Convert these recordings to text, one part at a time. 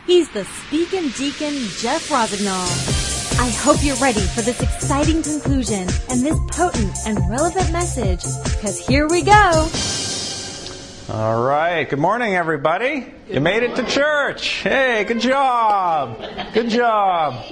He's the Speakin' Deacon, Jeff Rosignol. I hope you're ready for this exciting conclusion and this potent and relevant message, because here we go. All right. Good morning, everybody. You made it to church. Hey, good job. Good job.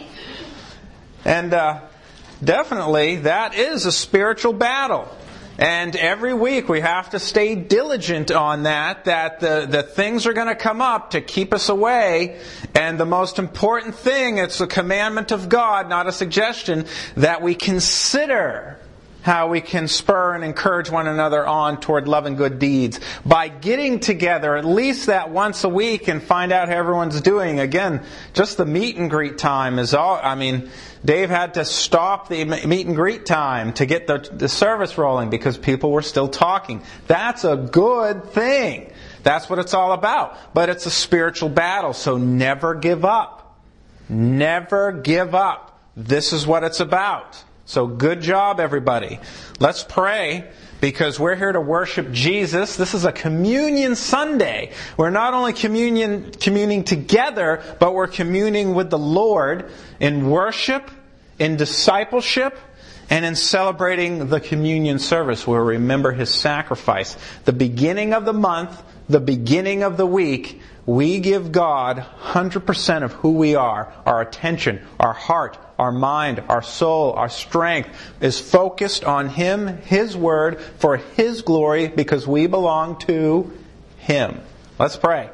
And definitely, that is a spiritual battle. And every week we have to stay diligent on that the things are going to come up to keep us away. And the most important thing, it's a commandment of God, not a suggestion, that we consider how we can spur and encourage one another on toward love and good deeds by getting together at least that once a week and find out how everyone's doing. Again, just the meet and greet time is all. Dave had to stop the meet and greet time to get the service rolling because people were still talking. That's a good thing. That's what it's all about. But it's a spiritual battle, so never give up. Never give up. This is what it's about. So good job, everybody. Let's pray, because we're here to worship Jesus. This is a communion Sunday. We're not only communing together, but we're communing with the Lord in worship, in discipleship, and in celebrating the communion service where we remember His sacrifice. The beginning of the month, the beginning of the week, we give God 100% of who we are. Our attention, our heart, our mind, our soul, our strength is focused on Him, His Word, for His glory, because we belong to Him. Let's pray.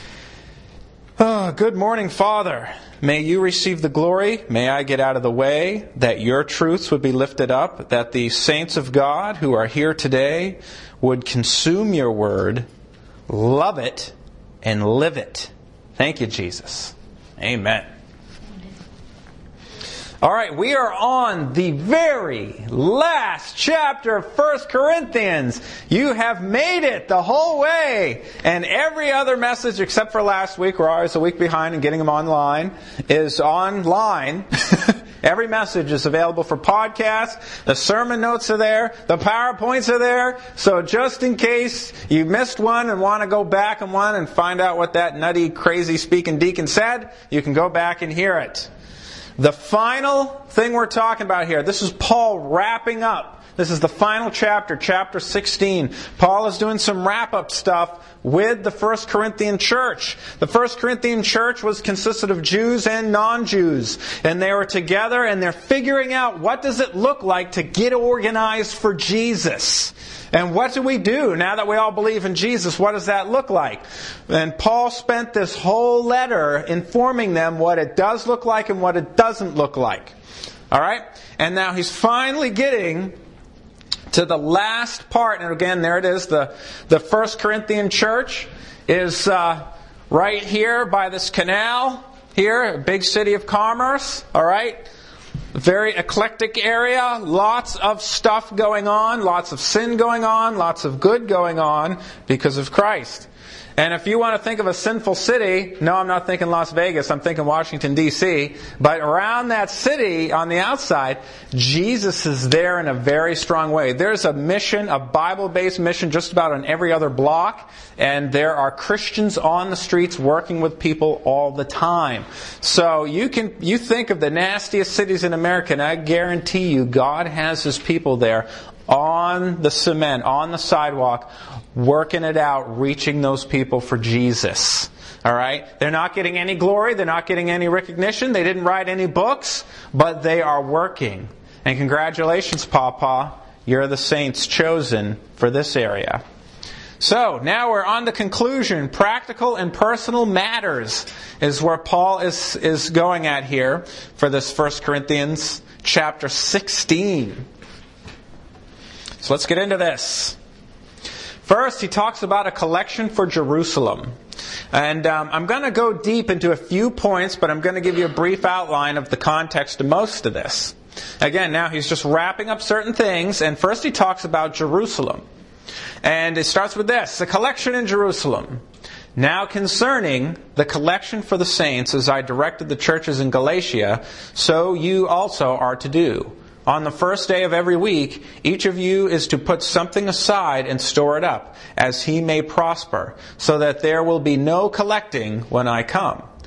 Oh, good morning, Father. May You receive the glory. May I get out of the way, that Your truths would be lifted up, that the saints of God who are here today would consume Your Word, love it, and live it. Thank You, Jesus. Amen. All right, we are on the very last chapter of 1 Corinthians. You have made it the whole way. And every other message except for last week, we're always a week behind in getting them online, is online. Every message is available for podcast. The sermon notes are there. The PowerPoints are there. So just in case you missed one and want to go back on one and find out what that nutty, crazy speaking deacon said, you can go back and hear it. The final thing we're talking about here, this is Paul wrapping up. This is the final chapter, chapter 16. Paul is doing some wrap-up stuff with the 1 Corinthian church. The 1 Corinthian church consisted of Jews and non-Jews. And they were together and they're figuring out what does it look like to get organized for Jesus. And what do we do now that we all believe in Jesus? What does that look like? And Paul spent this whole letter informing them what it does look like and what it doesn't look like. All right? And now he's finally getting to the last part. And again, there it is. The 1 Corinthian church is right here by this canal here, a big city of commerce. All right? Very eclectic area, lots of stuff going on, lots of sin going on, lots of good going on because of Christ. And if you want to think of a sinful city, no, I'm not thinking Las Vegas, I'm thinking Washington, D.C. But around that city, on the outside, Jesus is there in a very strong way. There's a mission, a Bible-based mission just about on every other block. And there are Christians on the streets working with people all the time. So you think of the nastiest cities in America, and I guarantee you God has His people there on the cement, on the sidewalk, working it out, reaching those people for Jesus. All right? They're not getting any glory. They're not getting any recognition. They didn't write any books, but they are working. And congratulations, Papa. You're the saints chosen for this area. So, now we're on the conclusion. Practical and personal matters is where Paul is going at here for this 1 Corinthians chapter 16. So let's get into this. First, he talks about a collection for Jerusalem. And I'm going to go deep into a few points, but I'm going to give you a brief outline of the context of most of this. Again, now he's just wrapping up certain things, and first he talks about Jerusalem. And it starts with this, the collection in Jerusalem. Now concerning the collection for the saints, as I directed the churches in Galatia, so you also are to do. On the first day of every week, each of you is to put something aside and store it up, as he may prosper, so that there will be no collecting when I come.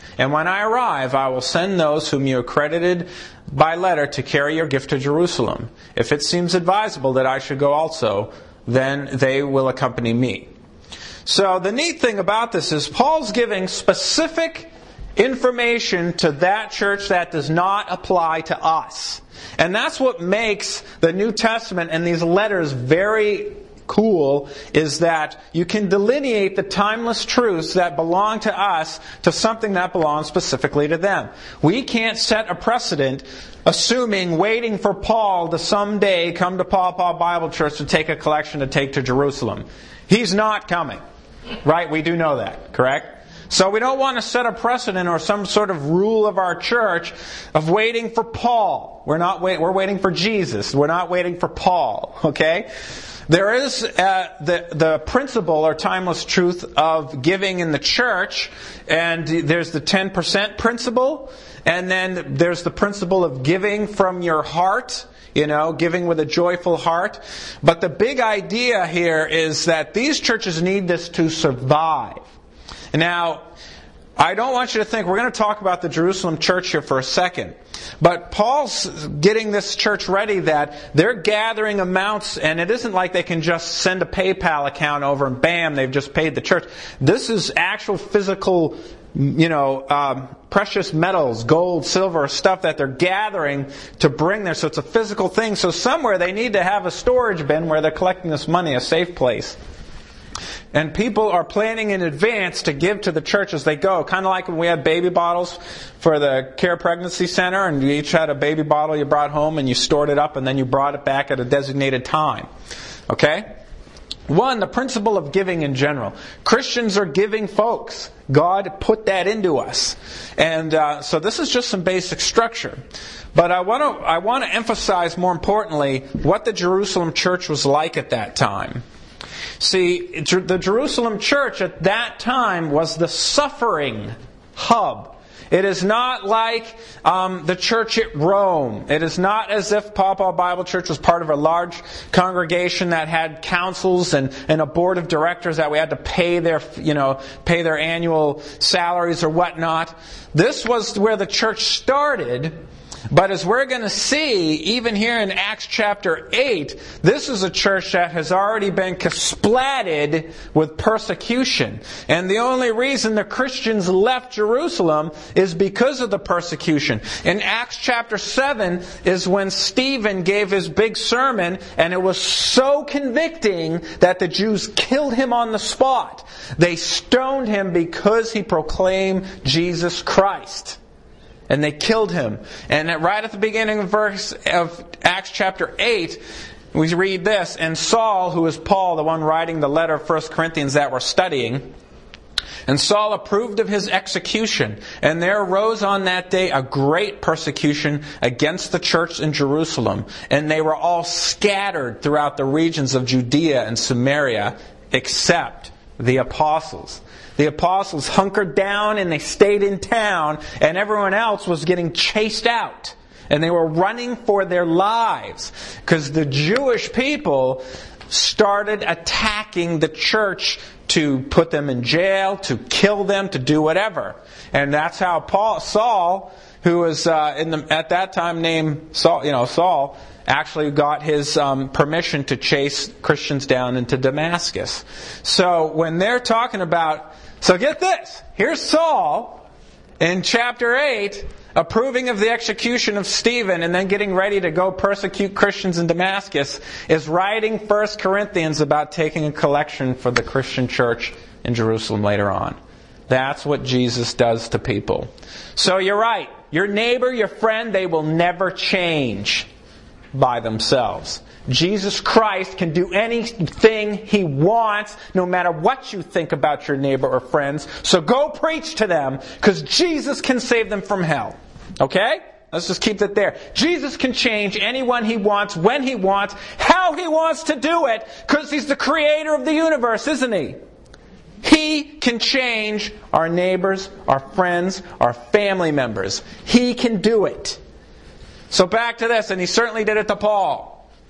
And when I arrive, I will send those whom you accredited by letter to carry your gift to Jerusalem. If it seems advisable that I should go also, then they will accompany me. So the neat thing about this is Paul's giving specific information to that church that does not apply to us. And that's what makes the New Testament and these letters very cool, is that you can delineate the timeless truths that belong to us to something that belongs specifically to them. We can't set a precedent assuming, waiting for Paul to someday come to Paul Bible Church to take a collection to take to Jerusalem. He's not coming. Right? We do know that, correct? So we don't want to set a precedent or some sort of rule of our church of waiting for Paul. We're waiting for Jesus. We're not waiting for Paul. Okay? There is the principle or timeless truth of giving in the church, and there's the 10% principle, and then there's the principle of giving from your heart. Giving with a joyful heart. But the big idea here is that these churches need this to survive. Now, I don't want you to think, we're going to talk about the Jerusalem church here for a second. But Paul's getting this church ready that they're gathering amounts, and it isn't like they can just send a PayPal account over and bam, they've just paid the church. This is actual physical, precious metals, gold, silver, stuff that they're gathering to bring there. So it's a physical thing. So somewhere they need to have a storage bin where they're collecting this money, a safe place. And people are planning in advance to give to the church as they go. Kind of like when we had baby bottles for the Care Pregnancy Center, and you each had a baby bottle you brought home and you stored it up and then you brought it back at a designated time. Okay? One, the principle of giving in general. Christians are giving folks. God put that into us. And so this is just some basic structure. But I want to emphasize, more importantly, what the Jerusalem church was like at that time. See, the Jerusalem church at that time was the suffering hub. It is not like the church at Rome. It is not as if Paul Bible Church was part of a large congregation that had councils and a board of directors that we had to pay their annual salaries or whatnot. This was where the church started. But as we're going to see, even here in Acts chapter 8, this is a church that has already been splatted with persecution. And the only reason the Christians left Jerusalem is because of the persecution. In Acts chapter 7 is when Stephen gave his big sermon, and it was so convicting that the Jews killed him on the spot. They stoned him because he proclaimed Jesus Christ. And they killed him. And right at the beginning of Acts chapter 8, we read this. And Saul, who is Paul, the one writing the letter of 1 Corinthians that we're studying, and Saul approved of his execution. And there arose on that day a great persecution against the church in Jerusalem. And they were all scattered throughout the regions of Judea and Samaria, except the apostles. The apostles hunkered down and they stayed in town, and everyone else was getting chased out. And they were running for their lives because the Jewish people started attacking the church to put them in jail, to kill them, to do whatever. And that's how Saul, who was at that time named Saul, actually got his permission to chase Christians down into Damascus. So when they're talking about, so get this, here's Saul in chapter 8 approving of the execution of Stephen and then getting ready to go persecute Christians in Damascus, is writing 1 Corinthians about taking a collection for the Christian church in Jerusalem later on. That's what Jesus does to people. So you're right. Your neighbor, your friend, they will never change by themselves. Jesus Christ can do anything He wants, no matter what you think about your neighbor or friends. So go preach to them, because Jesus can save them from hell. Okay? Let's just keep it there. Jesus can change anyone He wants, when He wants, how He wants to do it, because He's the creator of the universe, isn't He? He can change our neighbors, our friends, our family members. He can do it. So back to this, and He certainly did it to Paul.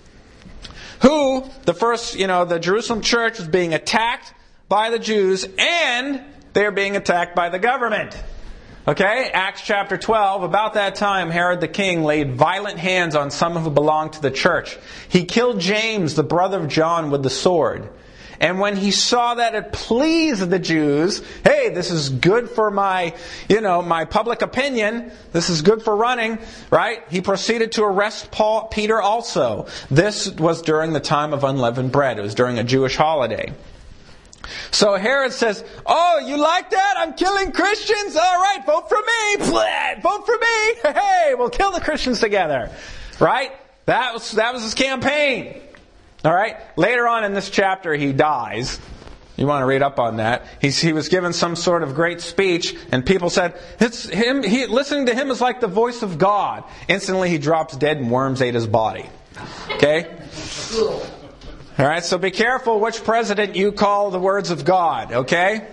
Who, the Jerusalem church was being attacked by the Jews, and they're being attacked by the government. Okay, Acts chapter 12, about that time Herod the king laid violent hands on some who belonged to the church. He killed James, the brother of John, with the sword. And when he saw that it pleased the Jews, hey, this is good for my public opinion, this is good for running, right? He proceeded to arrest Peter also. This was during the time of unleavened bread. It was during a Jewish holiday. So Herod says, oh, you like that? I'm killing Christians? All right, vote for me. Vote for me. Hey, we'll kill the Christians together. Right? That was his campaign. All right? Later on in this chapter, he dies. You want to read up on that. He was given some sort of great speech, and people said, it's him. Listening to him is like the voice of God. Instantly, he drops dead and worms ate his body. Okay? All right, so be careful which president you call the words of God, okay?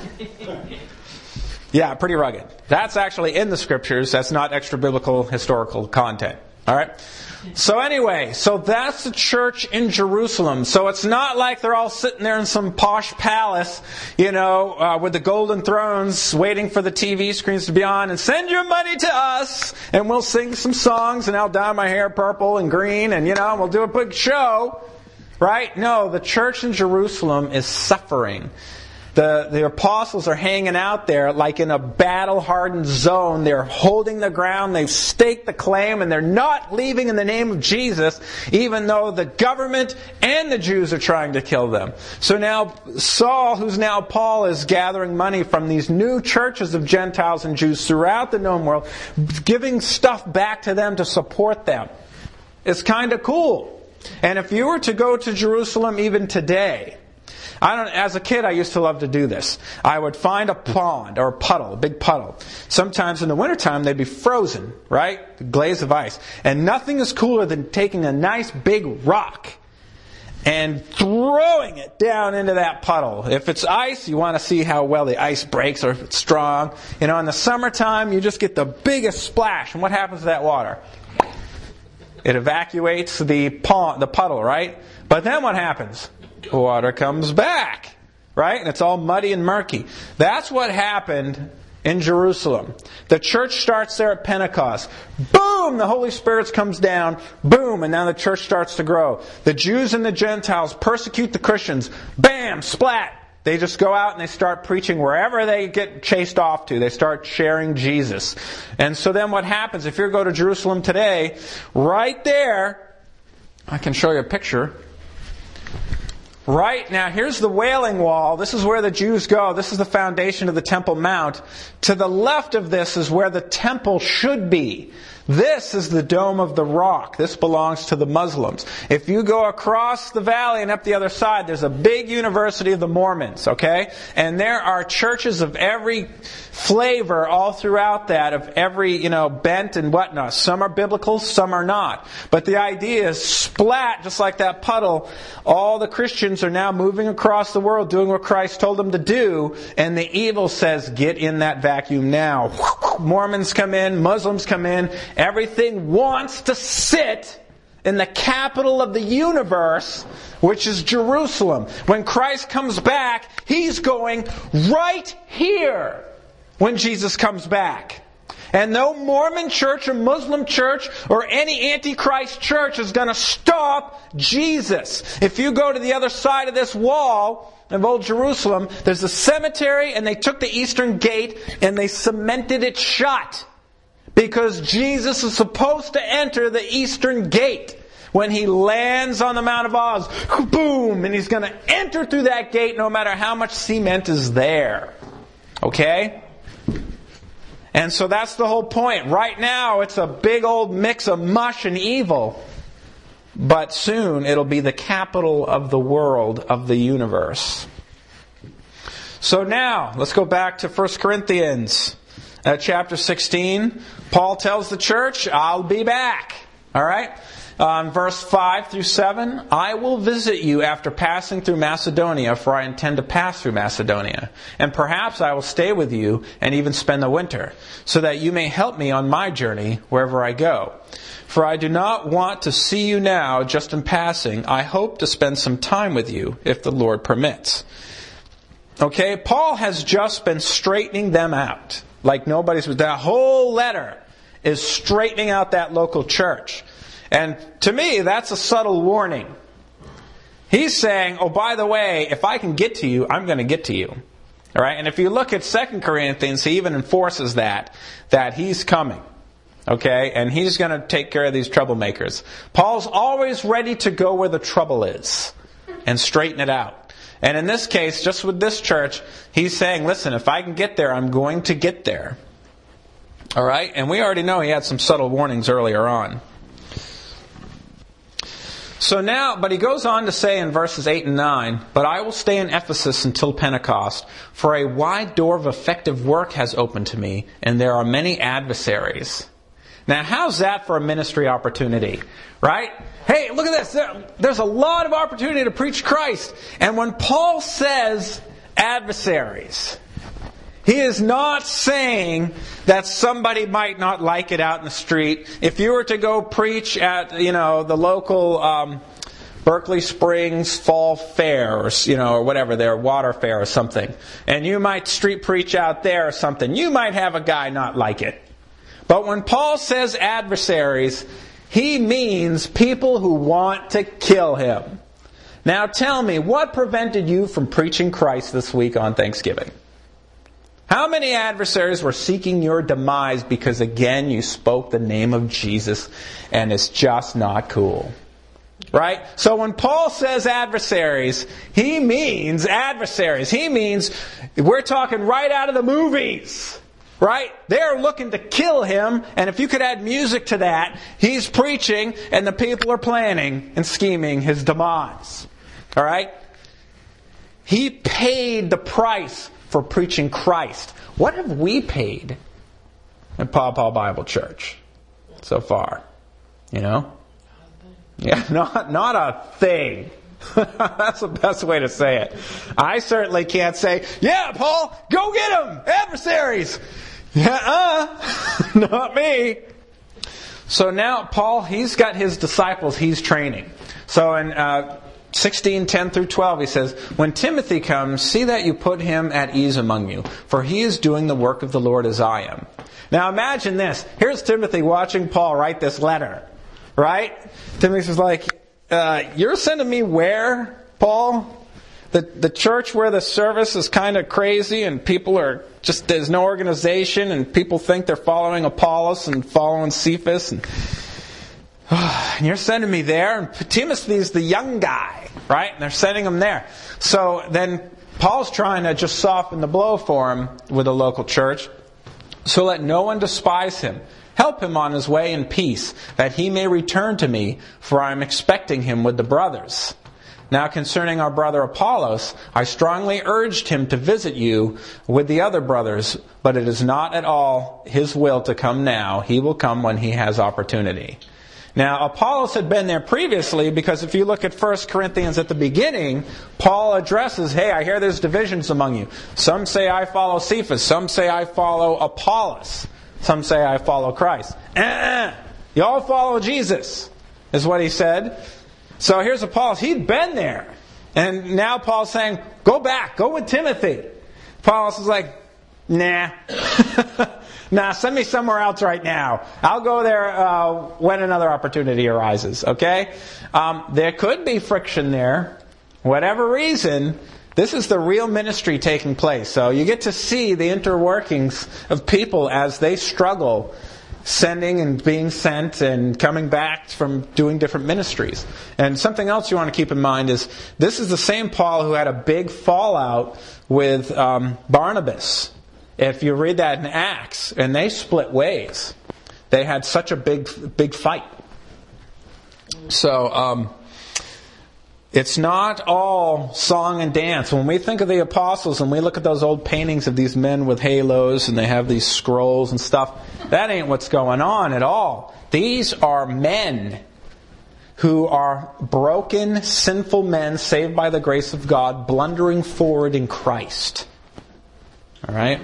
Yeah, pretty rugged. That's actually in the scriptures. That's not extra-biblical historical content. All right? So anyway, so that's the church in Jerusalem. So it's not like they're all sitting there in some posh palace, with the golden thrones waiting for the TV screens to be on and send your money to us and we'll sing some songs and I'll dye my hair purple and green and, we'll do a big show. Right? No, the church in Jerusalem is suffering. The apostles are hanging out there like in a battle-hardened zone. They're holding the ground. They've staked the claim, and they're not leaving in the name of Jesus, even though the government and the Jews are trying to kill them. So now Saul, who's now Paul, is gathering money from these new churches of Gentiles and Jews throughout the known world, giving stuff back to them to support them. It's kind of cool. And if you were to go to Jerusalem even today, as a kid I used to love to do this. I would find a pond or a puddle, a big puddle. Sometimes in the wintertime they'd be frozen, right? A glaze of ice. And nothing is cooler than taking a nice big rock and throwing it down into that puddle. If it's ice, you want to see how well the ice breaks or if it's strong. In the summertime, you just get the biggest splash. And what happens to that water? It evacuates the puddle, right? But then what happens? The water comes back, right? And it's all muddy and murky. That's what happened in Jerusalem. The church starts there at Pentecost. Boom! The Holy Spirit comes down. Boom! And now the church starts to grow. The Jews and the Gentiles persecute the Christians. Bam! Splat! They just go out and they start preaching wherever they get chased off to. They start sharing Jesus. And so then what happens, if you go to Jerusalem today, right there, I can show you a picture. Right now, here's the Wailing Wall. This is where the Jews go. This is the foundation of the Temple Mount. To the left of this is where the temple should be. This is the Dome of the Rock. This belongs to the Muslims. If you go across the valley and up the other side, there's a big University of the Mormons, okay? And there are churches of every flavor all throughout that, of every, bent and whatnot. Some are biblical, some are not. But the idea is splat, just like that puddle. All the Christians are now moving across the world, doing what Christ told them to do, and the evil says, get in that vacuum now. Mormons come in, Muslims come in, everything wants to sit in the capital of the universe, which is Jerusalem. When Christ comes back, He's going right here when Jesus comes back. And no Mormon church or Muslim church or any Antichrist church is going to stop Jesus. If you go to the other side of this wall of Old Jerusalem, there's a cemetery, and they took the eastern gate and they cemented it shut. Because Jesus is supposed to enter the eastern gate when He lands on the Mount of Olives. Boom! And He's going to enter through that gate no matter how much cement is there. Okay? And so that's the whole point. Right now, it's a big old mix of mush and evil. But soon, it'll be the capital of the world, of the universe. So now, let's go back to 1 Corinthians chapter 16. Paul tells the church, I'll be back. All right? Verse 5 through 7, I will visit you after passing through Macedonia, for I intend to pass through Macedonia. And perhaps I will stay with you and even spend the winter, so that you may help me on my journey wherever I go. For I do not want to see you now just in passing. I hope to spend some time with you, if the Lord permits. Okay, Paul has just been straightening them out. like nobody's. That whole letter is straightening out that local church. And to me, that's a subtle warning. He's saying, oh, by the way, if I can get to you, I'm going to get to you. All right? And if you look at 2 Corinthians, he even enforces that he's coming. Okay? And he's going to take care of these troublemakers. Paul's always ready to go where the trouble is and straighten it out. And in this case, just with this church, he's saying, listen, if I can get there, I'm going to get there. All right? And we already know he had some subtle warnings earlier on. So now, but he goes on to say in verses 8 and 9, but I will stay in Ephesus until Pentecost, for a wide door of effective work has opened to me, and there are many adversaries. Now, how's that for a ministry opportunity? Right? Hey, look at this. There's a lot of opportunity to preach Christ. And when Paul says adversaries, he is not saying that somebody might not like it out in the street. If you were to go preach at, the local Berkeley Springs Fall Fair, or whatever, their water fair or something, and you might street preach out there or something, you might have a guy not like it. But when Paul says adversaries, he means people who want to kill him. Now tell me, what prevented you from preaching Christ this week on Thanksgiving? How many adversaries were seeking your demise because, again, you spoke the name of Jesus and it's just not cool? Right? So when Paul says adversaries, he means adversaries. He means we're talking right out of the movies. Right? They're looking to kill him, and if you could add music to that, he's preaching and the people are planning and scheming his demise. All right? He paid the price for preaching Christ. What have we paid at Paw Paw Bible Church so far? Yeah, not a thing. That's the best way to say it. I certainly can't say, yeah, Paul, go get them, adversaries. Not me. So now Paul, he's got his disciples he's training. So in 16:10 through 12, he says, when Timothy comes, see that you put him at ease among you, for he is doing the work of the Lord as I am. Now imagine this. Here's Timothy watching Paul write this letter. Right? Timothy's like, you're sending me where, Paul? The church where the service is kind of crazy and people are just, there's no organization and people think they're following Apollos and following Cephas and you're sending me there, and Timothy's the young guy, right? And they're sending him there. So then Paul's trying to just soften the blow for him with a local church. So let no one despise him. Help him on his way in peace, that he may return to me, for I am expecting him with the brothers. Now concerning our brother Apollos, I strongly urged him to visit you with the other brothers, but it is not at all his will to come now. He will come when he has opportunity. Now, Apollos had been there previously because if you look at 1 Corinthians at the beginning, Paul addresses, hey, I hear there's divisions among you. Some say I follow Cephas. Some say I follow Apollos. Some say I follow Christ. You all follow Jesus, is what he said. So here's Apollos. He'd been there. And now Paul's saying, go back. Go with Timothy. Apollos is like, nah. Nah, send me somewhere else right now. I'll go there when another opportunity arises. Okay? There could be friction there. Whatever reason, this is the real ministry taking place. So you get to see the interworkings of people as they struggle sending and being sent and coming back from doing different ministries. And something else you want to keep in mind is this is the same Paul who had a big fallout with Barnabas. If you read that in Acts, and they split ways. They had such a big fight. So, it's not all song and dance. When we think of the apostles and we look at those old paintings of these men with halos and they have these scrolls and stuff, that ain't what's going on at all. These are men who are broken, sinful men saved by the grace of God, blundering forward in Christ. All right?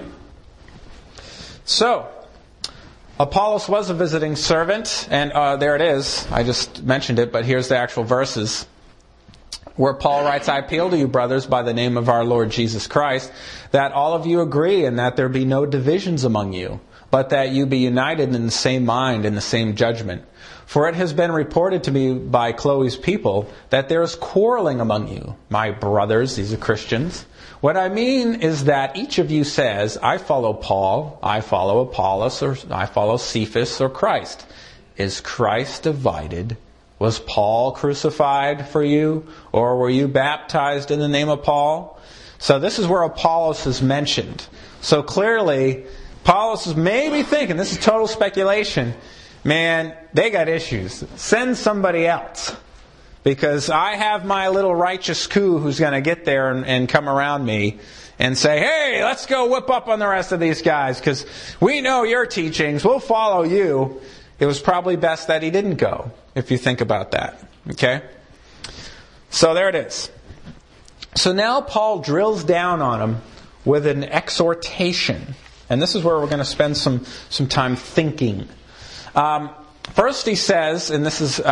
So, Apollos was a visiting servant, and there it is. I just mentioned it, but here's the actual verses. where Paul writes, I appeal to you, brothers, by the name of our Lord Jesus Christ, that all of you agree and that there be no divisions among you, but that you be united in the same mind and the same judgment. For it has been reported to me by Chloe's people that there is quarreling among you, my brothers, these are Christians. What I mean is that each of you says, I follow Paul, I follow Apollos, or I follow Cephas or Christ. Is Christ divided? Was Paul crucified for you? Or were you baptized in the name of Paul? So this is where Apollos is mentioned. So clearly, Apollos is maybe thinking, this is total speculation, man, they got issues. Send somebody else. Because I have my little righteous coup who's going to get there and come around me and say, hey, let's go whip up on the rest of these guys because we know your teachings. We'll follow you. It was probably best that he didn't go, if you think about that. Okay? So there it is. So now Paul drills down on him with an exhortation. And this is where we're going to spend some time thinking. First he says, and this is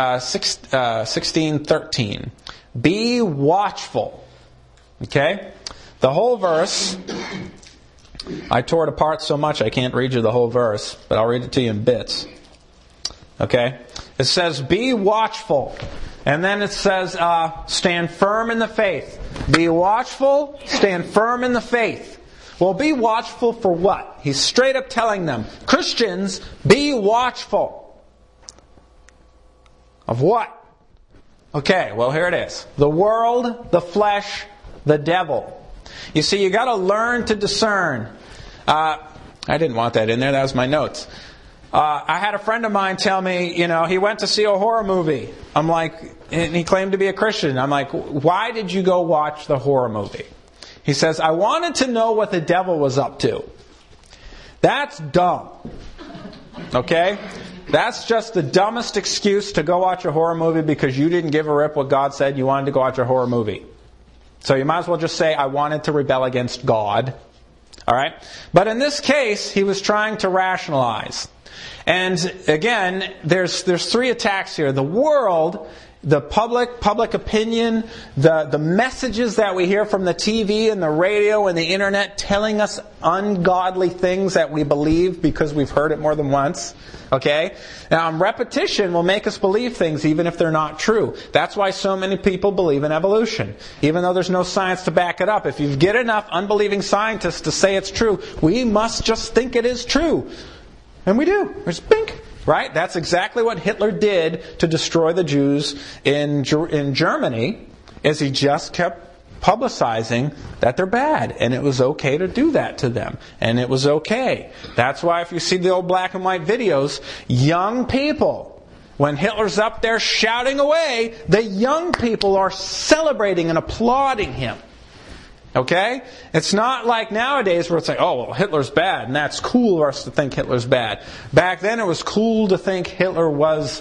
16:13, be watchful. Okay? The whole verse, I tore it apart so much I can't read you the whole verse, but I'll read it to you in bits. Okay? It says, be watchful. And then it says, stand firm in the faith. Be watchful, stand firm in the faith. Well, be watchful for what? He's straight up telling them, Christians, be watchful. Of what? Okay, well here it is. The world, the flesh, the devil. You see, you got to learn to discern. I didn't want that in there. That was my notes. I had a friend of mine tell me, he went to see a horror movie. I'm like, and he claimed to be a Christian. I'm like, why did you go watch the horror movie? He says, I wanted to know what the devil was up to. That's dumb. Okay? That's just the dumbest excuse to go watch a horror movie because you didn't give a rip what God said. You wanted to go watch a horror movie. So you might as well just say, I wanted to rebel against God. Alright? But in this case, he was trying to rationalize. And again, there's three attacks here. The world, the public opinion, the messages that we hear from the TV and the radio and the internet telling us ungodly things that we believe because we've heard it more than once. Okay? Now, repetition will make us believe things even if they're not true. That's why so many people believe in evolution. Even though there's no science to back it up. If you get enough unbelieving scientists to say it's true, we must just think it is true. And we do. There's bink. Right? That's exactly what Hitler did to destroy the Jews in Germany, is he just kept publicizing that they're bad. And it was okay to do that to them. And it was okay. That's why if you see the old black and white videos, young people, when Hitler's up there shouting away, the young people are celebrating and applauding him. Okay? It's not like nowadays where it's like, oh, well, Hitler's bad, and that's cool for us to think Hitler's bad. Back then it was cool to think Hitler was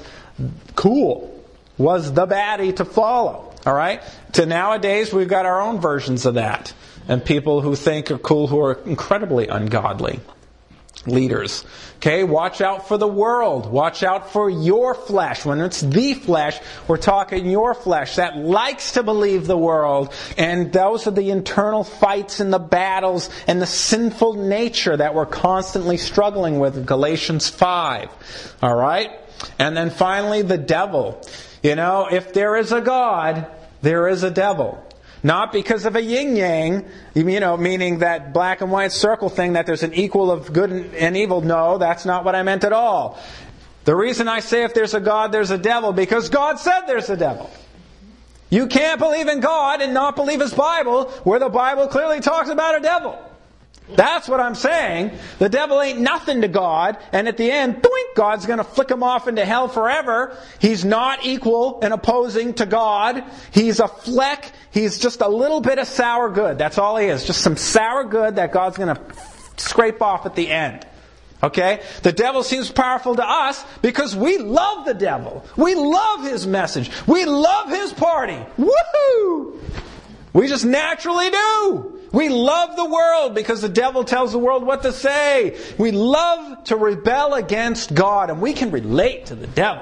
cool, was the baddie to follow. Alright? To nowadays we've got our own versions of that. And people who think are cool who are incredibly ungodly leaders. Okay? Watch out for the world. Watch out for your flesh. When it's the flesh, we're talking your flesh that likes to believe the world. And those are the internal fights and the battles and the sinful nature that we're constantly struggling with in Galatians 5. Alright? And then finally the devil. If there is a God, there is a devil. Not because of a yin-yang, meaning that black and white circle thing that there's an equal of good and evil. No, that's not what I meant at all. The reason I say if there's a God, there's a devil, because God said there's a devil. You can't believe in God and not believe His Bible, where the Bible clearly talks about a devil. That's what I'm saying. The devil ain't nothing to God, and at the end, doink, God's going to flick him off into hell forever. He's not equal and opposing to God. He's a fleck. He's just a little bit of sour good. That's all he is. Just some sour good that God's going to scrape off at the end. Okay? The devil seems powerful to us because we love the devil. We love his message. We love his party. Woohoo! We just naturally do. We love the world because the devil tells the world what to say. We love to rebel against God, and we can relate to the devil.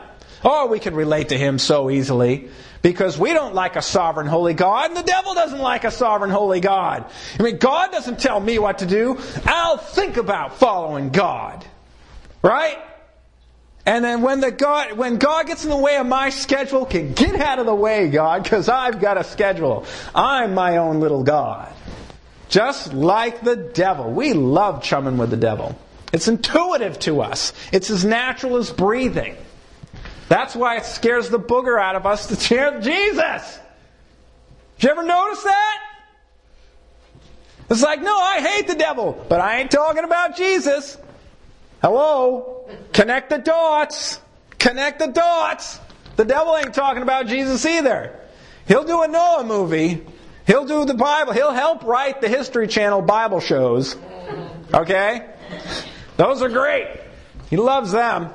Oh, we can relate to him so easily because we don't like a sovereign holy God and the devil doesn't like a sovereign holy God. I mean, God doesn't tell me what to do. I'll think about following God. Right? And then when God gets in the way of my schedule, can get out of the way, God, because I've got a schedule. I'm my own little God. Just like the devil. We love chumming with the devil. It's intuitive to us. It's as natural as breathing. That's why it scares the booger out of us to cheer Jesus. Did you ever notice that? It's like, no, I hate the devil, but I ain't talking about Jesus. Hello? Connect the dots. Connect the dots. The devil ain't talking about Jesus either. He'll do a Noah movie. He'll do the Bible. He'll help write the History Channel Bible shows. Okay? Those are great. He loves them.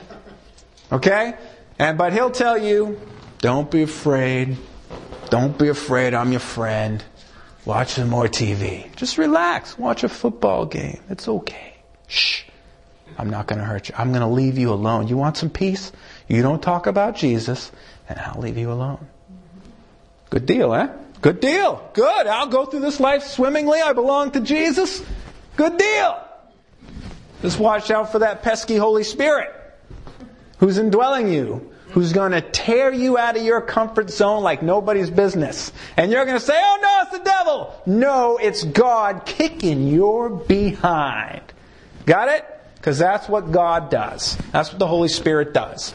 Okay? But he'll tell you, don't be afraid. Don't be afraid. I'm your friend. Watch some more TV. Just relax. Watch a football game. It's okay. Shh. I'm not going to hurt you. I'm going to leave you alone. You want some peace? You don't talk about Jesus, and I'll leave you alone. Good deal, eh? Good deal. Good. I'll go through this life swimmingly. I belong to Jesus. Good deal. Just watch out for that pesky Holy Spirit who's indwelling you, who's going to tear you out of your comfort zone like nobody's business. And you're going to say, oh no, it's the devil. No, it's God kicking your behind. Got it? Because that's what God does. That's what the Holy Spirit does.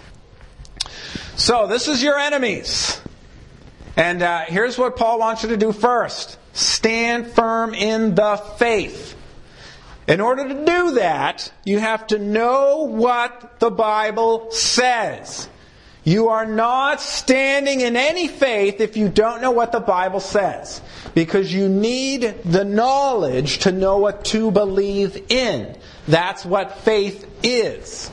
So this is your enemies. And here's what Paul wants you to do first. Stand firm in the faith. In order to do that, you have to know what the Bible says. You are not standing in any faith if you don't know what the Bible says. Because you need the knowledge to know what to believe in. That's what faith is.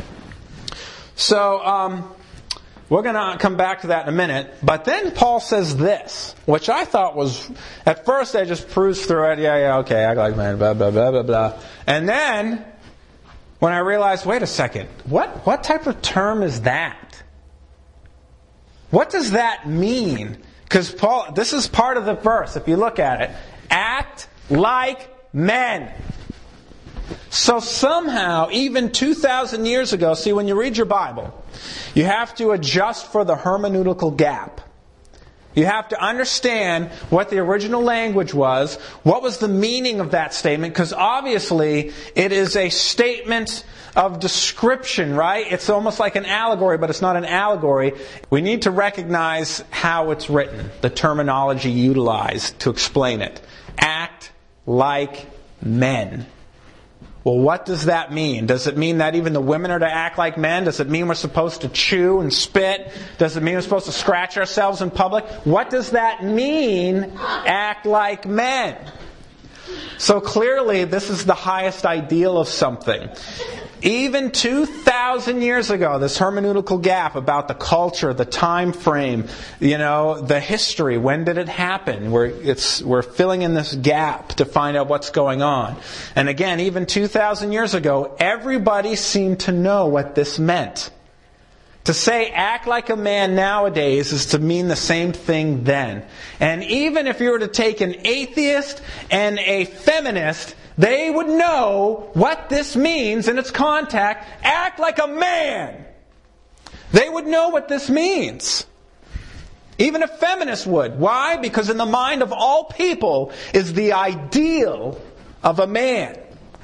So, we're going to come back to that in a minute. But then Paul says this, which I thought was, at first I just cruised through it. Yeah, okay, I like man, blah, blah, blah, blah, blah. And then, when I realized, wait a second, what type of term is that? What does that mean? Because Paul, this is part of the verse, if you look at it. Act like men. So somehow, even 2,000 years ago, see, when you read your Bible, you have to adjust for the hermeneutical gap. You have to understand what the original language was, what was the meaning of that statement, because obviously it is a statement of description, right? It's almost like an allegory, but it's not an allegory. We need to recognize how it's written, the terminology utilized to explain it. Act like men. Well, what does that mean? Does it mean that even the women are to act like men? Does it mean we're supposed to chew and spit? Does it mean we're supposed to scratch ourselves in public? What does that mean, act like men? So clearly, this is the highest ideal of something. Even 2,000 years ago, this hermeneutical gap about the culture, the time frame, the history, when did it happen? We're filling in this gap to find out what's going on. And again, even 2,000 years ago, everybody seemed to know what this meant. To say act like a man nowadays is to mean the same thing then. And even if you were to take an atheist and a feminist, they would know what this means in its context. Act like a man. They would know what this means. Even a feminist would. Why? Because in the mind of all people is the ideal of a man.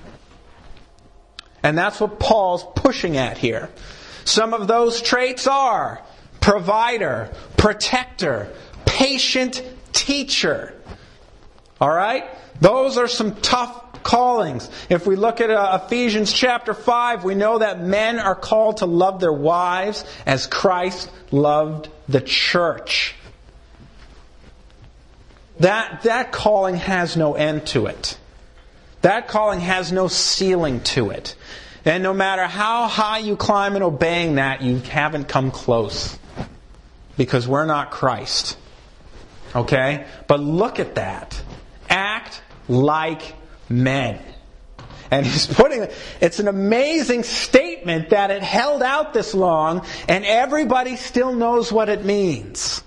And that's what Paul's pushing at here. Some of those traits are provider, protector, patient teacher. Alright? Those are some tough callings. If we look at Ephesians chapter 5, we know that men are called to love their wives as Christ loved the church. That calling has no end to it. That calling has no ceiling to it. And no matter how high you climb in obeying that, you haven't come close. Because we're not Christ. Okay? But look at that. Act like men. And it's an amazing statement that it held out this long and everybody still knows what it means.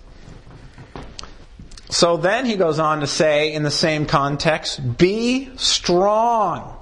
So then he goes on to say in the same context, be strong.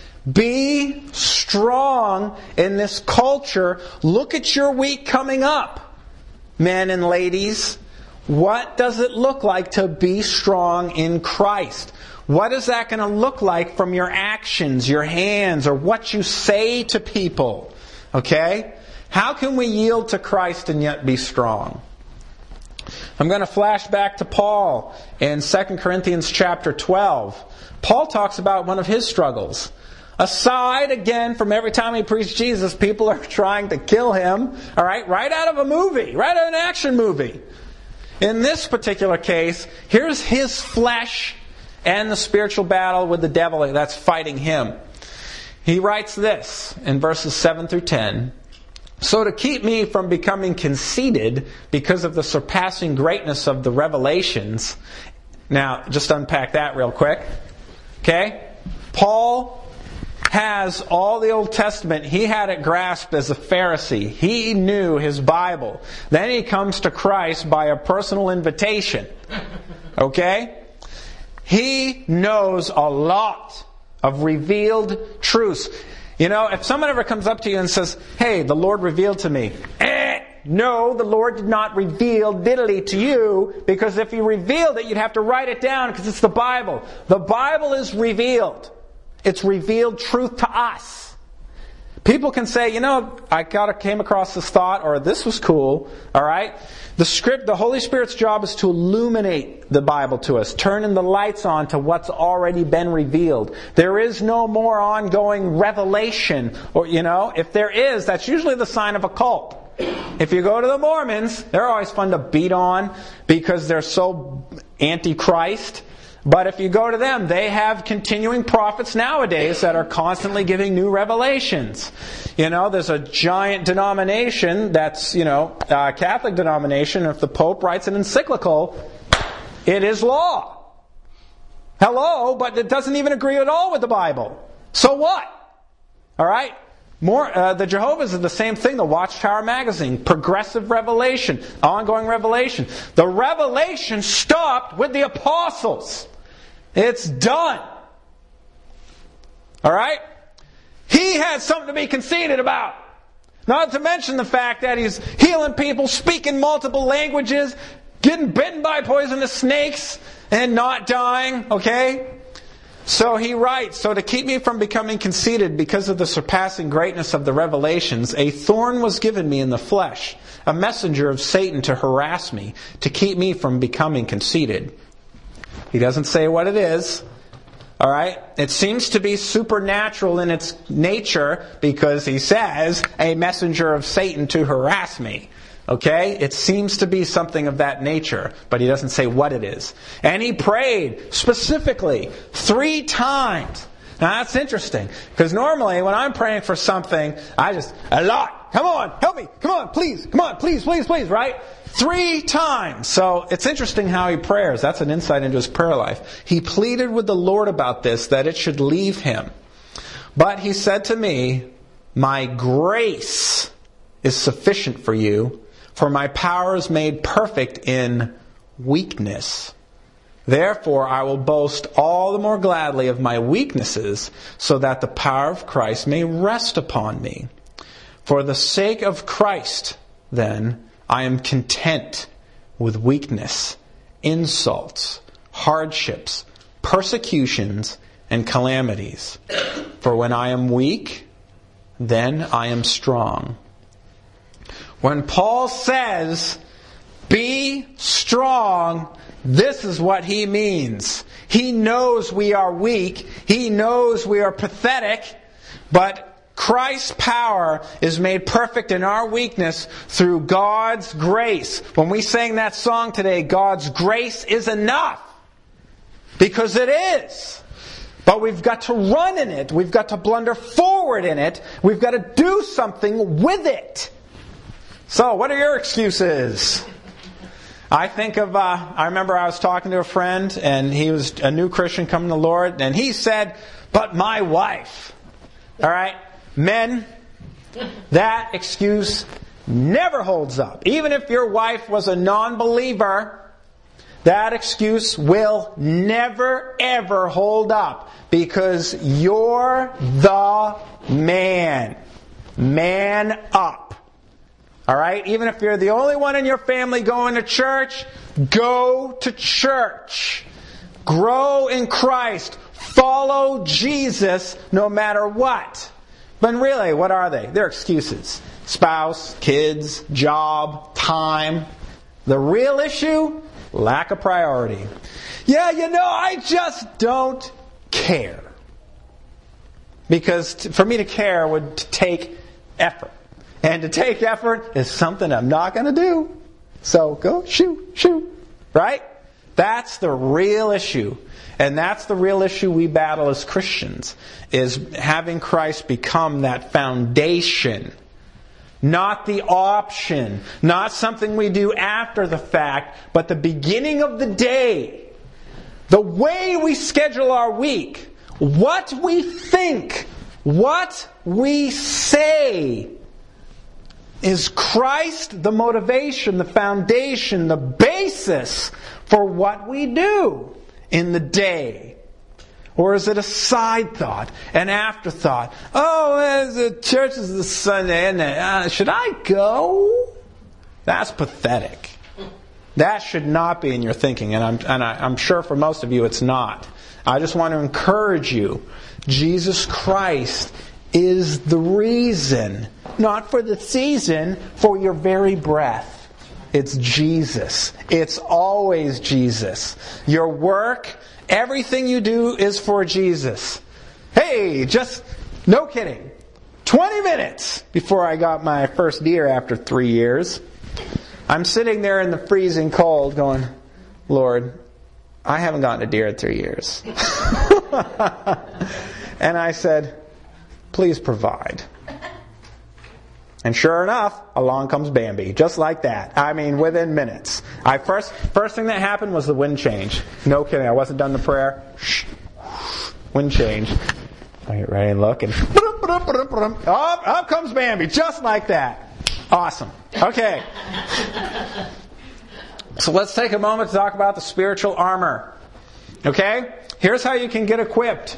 Be strong in this culture. Look at your week coming up, men and ladies. What does it look like to be strong in Christ? What is that going to look like from your actions, your hands, or what you say to people? Okay? How can we yield to Christ and yet be strong? I'm going to flash back to Paul in 2 Corinthians chapter 12. Paul talks about one of his struggles. Aside, again, from every time he preached Jesus, people are trying to kill him. All right? Right out of a movie. Right out of an action movie. In this particular case, here's his flesh and the spiritual battle with the devil that's fighting him. He writes this in verses 7 through 10. So to keep me from becoming conceited because of the surpassing greatness of the revelations. Now, just unpack that real quick. Okay? Paul has all the Old Testament. He had it grasped as a Pharisee. He knew his Bible. Then he comes to Christ by a personal invitation. Okay? He knows a lot of revealed truths. You know, if someone ever comes up to you and says, hey, the Lord revealed to me. No, the Lord did not reveal diddly to you, because if He revealed it, you'd have to write it down because it's the Bible. The Bible is revealed. It's revealed truth to us. People can say, you know, I came across this thought, or this was cool. All right? The Holy Spirit's job is to illuminate the Bible to us, turning the lights on to what's already been revealed. There is no more ongoing revelation, or if there is, that's usually the sign of a cult. If you go to the Mormons, they're always fun to beat on because they're so anti-Christ. But if you go to them, they have continuing prophets nowadays that are constantly giving new revelations. There's a giant denomination that's, a Catholic denomination. If the Pope writes an encyclical, it is law. Hello, but it doesn't even agree at all with the Bible. So what? All right? The Jehovah's is the same thing. The Watchtower magazine, progressive revelation, ongoing revelation. The revelation stopped with the apostles. It's done. All right? He had something to be conceited about. Not to mention the fact that he's healing people, speaking multiple languages, getting bitten by poisonous snakes, and not dying. Okay? So he writes, so to keep me from becoming conceited because of the surpassing greatness of the revelations, a thorn was given me in the flesh, a messenger of Satan to harass me, to keep me from becoming conceited. He doesn't say what it is. All right? It seems to be supernatural in its nature because he says, a messenger of Satan to harass me. Okay? It seems to be something of that nature, but he doesn't say what it is. And he prayed specifically 3 times. Now that's interesting, because normally when I'm praying for something, Allah, come on, help me, come on, please, right? 3 times. So it's interesting how he prays. That's an insight into his prayer life. He pleaded with the Lord about this, that it should leave him. But he said to me, my grace is sufficient for you, for my power is made perfect in weakness. Therefore, I will boast all the more gladly of my weaknesses, so that the power of Christ may rest upon me. For the sake of Christ, then, I am content with weakness, insults, hardships, persecutions, and calamities. For when I am weak, then I am strong. When Paul says, be strong, this is what he means. He knows we are weak. He knows we are pathetic. But Christ's power is made perfect in our weakness through God's grace. When we sang that song today, God's grace is enough. Because it is. But we've got to run in it. We've got to blunder forward in it. We've got to do something with it. So, what are your excuses? I think of, I remember I was talking to a friend, and he was a new Christian coming to the Lord, and he said, but my wife. All right? Men, that excuse never holds up. Even if your wife was a non-believer, that excuse will never, ever hold up. Because you're the man. Man up. Alright? Even if you're the only one in your family going to church, go to church. Grow in Christ. Follow Jesus no matter what. But really, what are they? They're excuses. Spouse, kids, job, time. The real issue? Lack of priority. Yeah, I just don't care. Because for me to care would take effort. And to take effort is something I'm not going to do. So go shoot. Right? That's the real issue. And that's the real issue we battle as Christians, is having Christ become that foundation. Not the option. Not something we do after the fact, but the beginning of the day. The way we schedule our week. What we think. What we say. Is Christ the motivation, the foundation, the basis for what we do in the day? Or is it a side thought, an afterthought? Oh, the church is this Sunday, isn't it? Should I go? That's pathetic. That should not be in your thinking, and I'm sure for most of you it's not. I just want to encourage you. Jesus Christ is the reason, not for the season, for your very breath. It's Jesus. It's always Jesus. Your work, everything you do is for Jesus. Hey, just, no kidding, 20 minutes before I got my first deer after 3 years, I'm sitting there in the freezing cold going, Lord, I haven't gotten a deer in 3 years. And I said, please provide. And sure enough, along comes Bambi. Just like that. I mean, within minutes. First thing that happened was the wind change. No kidding. I wasn't done the prayer. Wind change. I get ready and look, and up comes Bambi. Just like that. Awesome. Okay. So let's take a moment to talk about the spiritual armor. Okay? Here's how you can get equipped.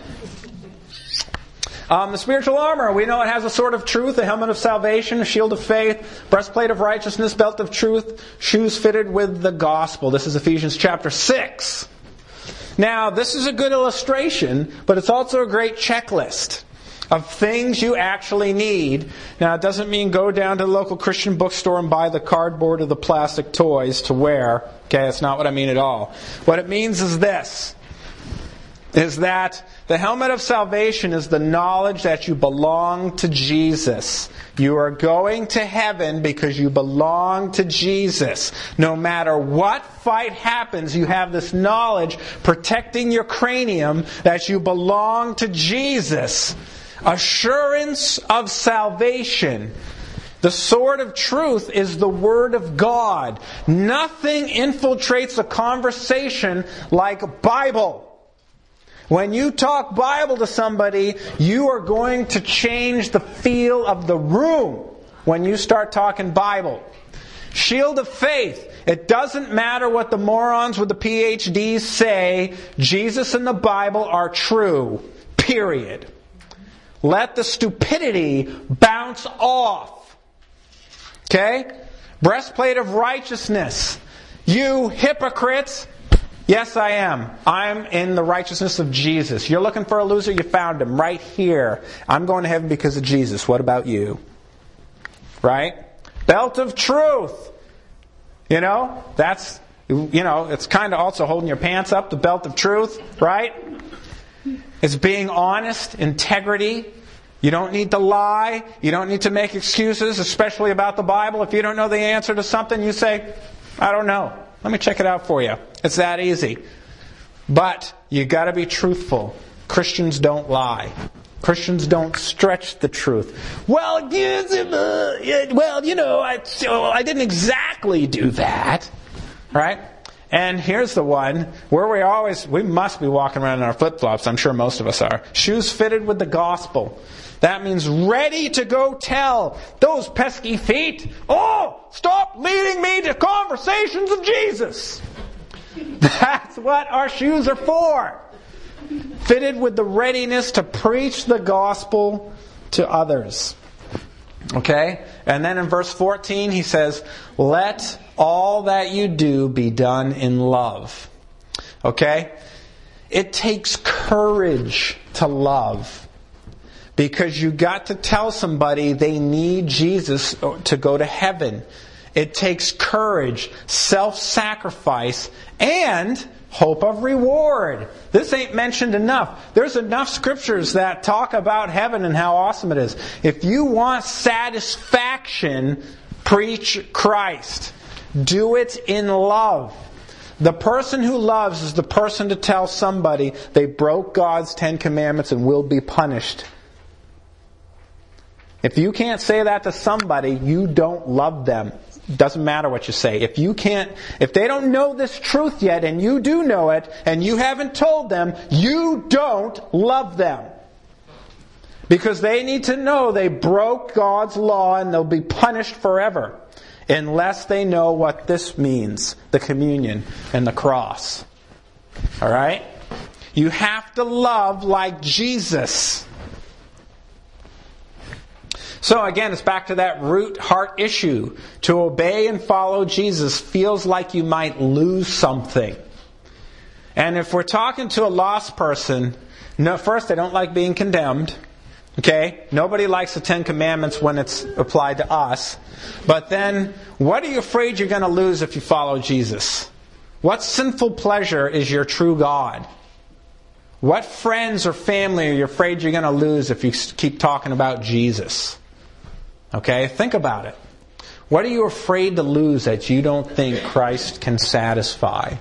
The spiritual armor, we know it has a sword of truth, a helmet of salvation, a shield of faith, breastplate of righteousness, belt of truth, shoes fitted with the gospel. This is Ephesians chapter 6. Now, this is a good illustration, but it's also a great checklist of things you actually need. Now, it doesn't mean go down to the local Christian bookstore and buy the cardboard or the plastic toys to wear. Okay, that's not what I mean at all. What it means is this. Is that the helmet of salvation is the knowledge that you belong to Jesus. You are going to heaven because you belong to Jesus. No matter what fight happens, you have this knowledge protecting your cranium that you belong to Jesus. Assurance of salvation. The sword of truth is the Word of God. Nothing infiltrates a conversation like Bible. When you talk Bible to somebody, you are going to change the feel of the room when you start talking Bible. Shield of faith. It doesn't matter what the morons with the PhDs say. Jesus and the Bible are true. Period. Let the stupidity bounce off. Okay? Breastplate of righteousness. You hypocrites. Yes, I am. I'm in the righteousness of Jesus. You're looking for a loser, you found him right here. I'm going to heaven because of Jesus. What about you? Right? Belt of truth. That's, it's kind of also holding your pants up, the belt of truth, right? It's being honest, integrity. You don't need to lie. You don't need to make excuses, especially about the Bible. If you don't know the answer to something, you say, I don't know. Let me check it out for you. It's that easy. But you got to be truthful. Christians don't lie. Christians don't stretch the truth. Well, I didn't exactly do that. Right? And here's the one where we must be walking around in our flip-flops. I'm sure most of us are. Shoes fitted with the gospel. That means ready to go tell those pesky feet, oh, stop leading me to conversations of Jesus. That's what our shoes are for. Fitted with the readiness to preach the gospel to others. Okay? And then in verse 14 he says, let all that you do be done in love. Okay? It takes courage to love. Because you got to tell somebody they need Jesus to go to heaven. It takes courage, self-sacrifice, and hope of reward. This ain't mentioned enough. There's enough scriptures that talk about heaven and how awesome it is. If you want satisfaction, preach Christ. Do it in love. The person who loves is the person to tell somebody they broke God's 10 Commandments and will be punished. If you can't say that to somebody, you don't love them. Doesn't matter what you say. If they don't know this truth yet and you do know it and you haven't told them, you don't love them. Because they need to know they broke God's law and they'll be punished forever unless they know what this means, the communion and the cross. Alright? You have to love like Jesus. So again, it's back to that root heart issue. To obey and follow Jesus feels like you might lose something. And if we're talking to a lost person, first, they don't like being condemned. Okay? Nobody likes the 10 Commandments when it's applied to us. But then, what are you afraid you're going to lose if you follow Jesus? What sinful pleasure is your true God? What friends or family are you afraid you're going to lose if you keep talking about Jesus? Okay, think about it. What are you afraid to lose that you don't think Christ can satisfy?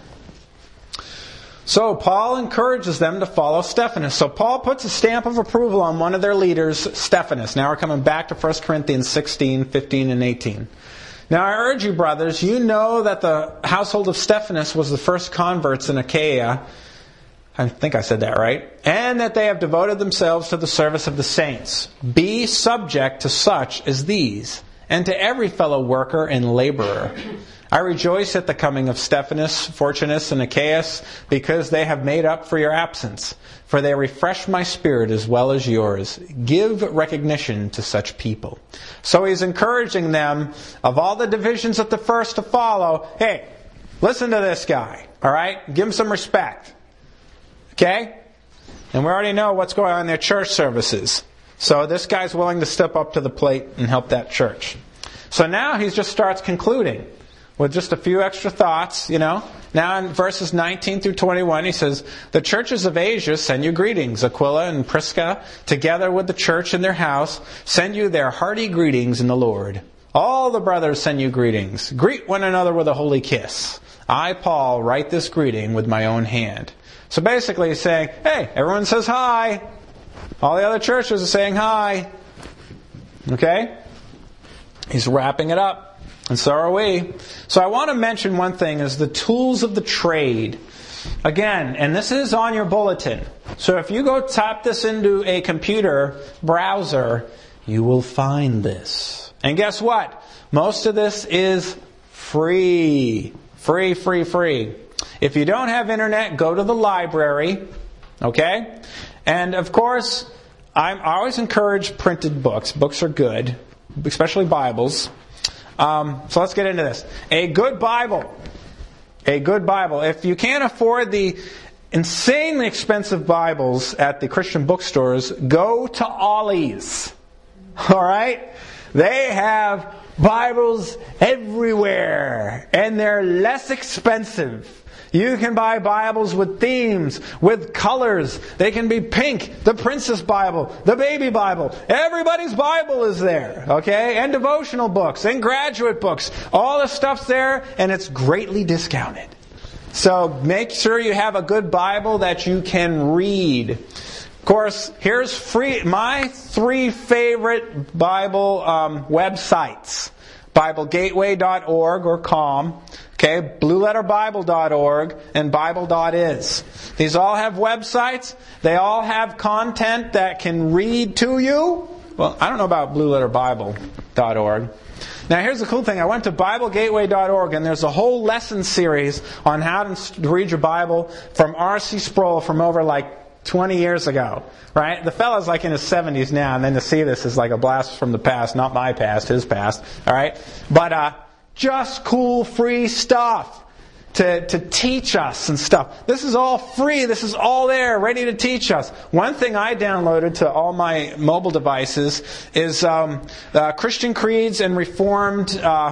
So Paul encourages them to follow Stephanas. So Paul puts a stamp of approval on one of their leaders, Stephanas. Now we're coming back to 1 Corinthians 16, 15, and 18. Now I urge you, brothers, you know that the household of Stephanas was the first converts in Achaia. I think I said that right. And that they have devoted themselves to the service of the saints. Be subject to such as these, and to every fellow worker and laborer. I rejoice at the coming of Stephanas, Fortunus, and Achaeus, because they have made up for your absence. For they refresh my spirit as well as yours. Give recognition to such people. So he's encouraging them, of all the divisions at the first to follow, hey, listen to this guy. Alright? Give him some respect. Okay? And we already know what's going on in their church services. So this guy's willing to step up to the plate and help that church. So now he just starts concluding with just a few extra thoughts, Now in verses 19 through 21 he says, the churches of Asia send you greetings. Aquila and Prisca, together with the church in their house, send you their hearty greetings in the Lord. All the brothers send you greetings. Greet one another with a holy kiss. I, Paul, write this greeting with my own hand. So basically he's saying, hey, everyone says hi. All the other churches are saying hi. Okay? He's wrapping it up. And so are we. So I want to mention one thing is the tools of the trade. Again, and this is on your bulletin. So if you go type this into a computer browser, you will find this. And guess what? Most of this is free. Free. If you don't have internet, go to the library. Okay? And of course, I always encourage printed books. Books are good, especially Bibles. So let's get into this. A good Bible. If you can't afford the insanely expensive Bibles at the Christian bookstores, go to Ollie's. Alright? They have Bibles everywhere. And they're less expensive. You can buy Bibles with themes, with colors. They can be pink, the Princess Bible, the Baby Bible. Everybody's Bible is there, okay? And devotional books, and graduate books. All the stuff's there, and it's greatly discounted. So make sure you have a good Bible that you can read. Of course, here's my 3 favorite Bible websites. BibleGateway.org or .com. Okay, blueletterbible.org and bible.is. These all have websites. They all have content that can read to you. Well, I don't know about blueletterbible.org. Now, here's the cool thing. I went to BibleGateway.org, and there's a whole lesson series on how to read your Bible from R.C. Sproul from over 20 years ago. Right? The fellow's in his 70s now, and then to see this is like a blast from the past. Not my past, his past. All right? But just cool, free stuff to teach us and stuff. This is all free. This is all there, ready to teach us. One thing I downloaded to all my mobile devices is Christian creeds and Reformed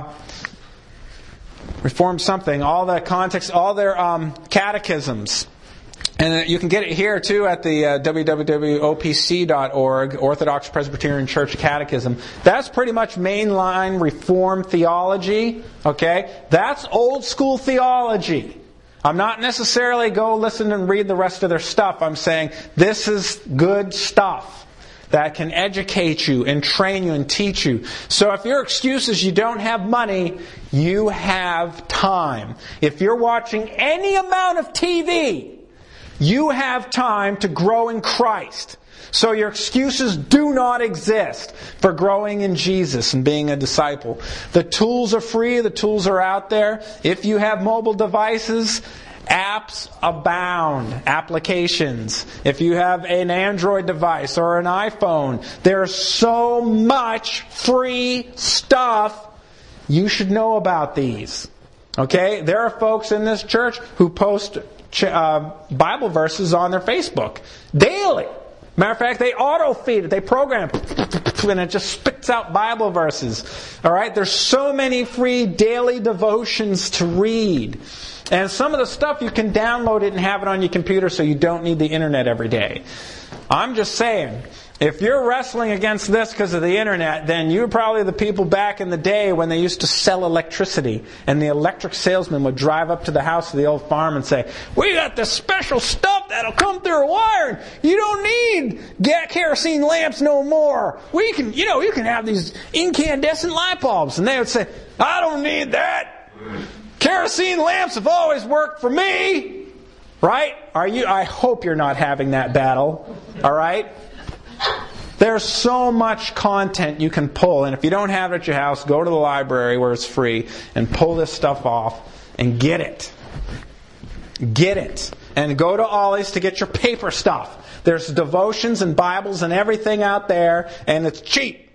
something. All the context, all their catechisms. And you can get it here too at the www.opc.org, Orthodox Presbyterian Church Catechism. That's pretty much mainline Reformed theology. Okay? That's old school theology. I'm not necessarily go listen and read the rest of their stuff. I'm saying this is good stuff that can educate you and train you and teach you. So if your excuse is you don't have money, you have time. If you're watching any amount of TV, you have time to grow in Christ. So your excuses do not exist for growing in Jesus and being a disciple. The tools are free. The tools are out there. If you have mobile devices, apps abound. Applications. If you have an Android device or an iPhone, there's so much free stuff. You should know about these. Okay? There are folks in this church who post Bible verses on their Facebook daily. Matter of fact, they auto-feed it. They program it, and it just spits out Bible verses. All right? There's so many free daily devotions to read. And some of the stuff you can download it and have it on your computer so you don't need the internet every day. I'm just saying, if you're wrestling against this because of the internet, then you're probably the people back in the day when they used to sell electricity. And the electric salesman would drive up to the house of the old farm and say, "We got this special stuff that'll come through a wire. You don't need kerosene lamps no more. You can have these incandescent light bulbs." And they would say, "I don't need that. Kerosene lamps have always worked for me." Right? I hope you're not having that battle. All right? There's so much content you can pull, and if you don't have it at your house, go to the library where it's free and pull this stuff off and get it. Get it. And go to Ollie's to get your paper stuff. There's devotions and Bibles and everything out there, and it's cheap.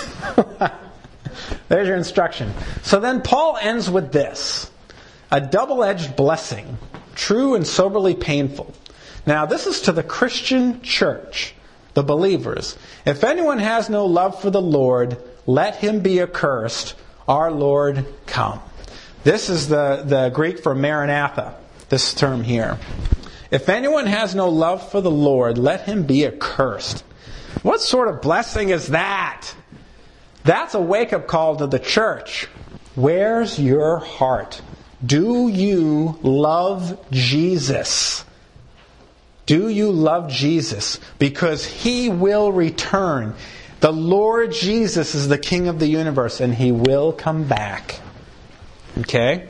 There's your instruction. So then Paul ends with this. A double-edged blessing, true and soberly painful. Now, this is to the Christian church. The believers. If anyone has no love for the Lord, let him be accursed. Our Lord come. This is the Greek for Maranatha, this term here. If anyone has no love for the Lord, let him be accursed. What sort of blessing is that? That's a wake-up call to the church. Where's your heart? Do you love Jesus? Do you love Jesus? Because He will return. The Lord Jesus is the King of the universe, and He will come back. Okay?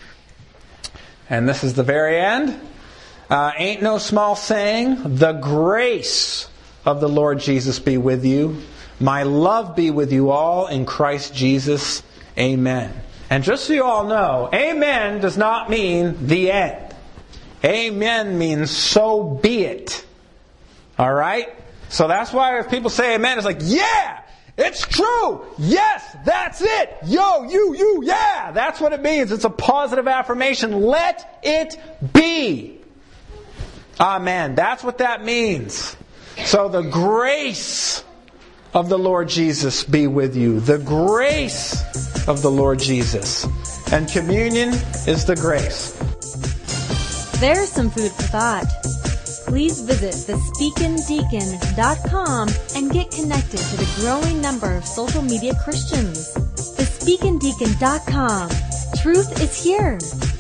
And this is the very end. Ain't no small saying. The grace of the Lord Jesus be with you. My love be with you all in Christ Jesus. Amen. And just so you all know, amen does not mean the end. Amen means so be it. Alright? So that's why if people say amen, it's like, yeah! It's true! Yes! That's it! Yo, you, yeah! That's what it means. It's a positive affirmation. Let it be! Amen. That's what that means. So the grace of the Lord Jesus be with you. The grace of the Lord Jesus. And communion is the grace. There's some food for thought. Please visit thespeakindeacon.com and get connected to the growing number of social media Christians. Thespeakindeacon.com. Truth is here.